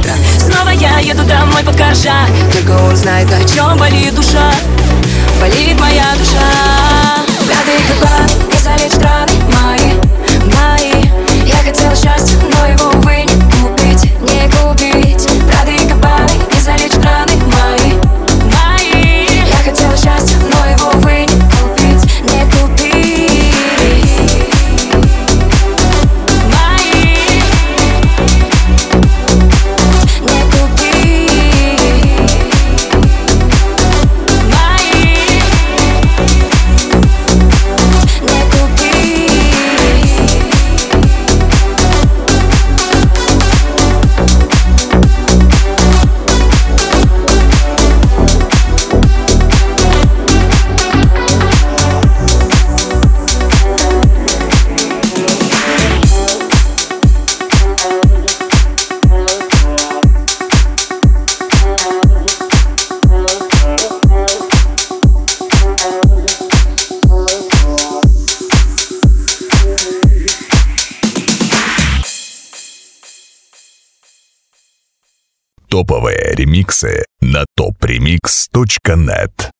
завтра снова я еду домой под коржа. Только он знает, о чем болит душа, болит моя душа. Пятый кабан, не залечь раны мои, мои. Я хотела счастья, но его, увы, не купить, не купить. Пятый кабан, не залечь раны мои, мои. Я хотела счастья, но его, увы, не купить, не купить. Топовые ремиксы на topremix.net.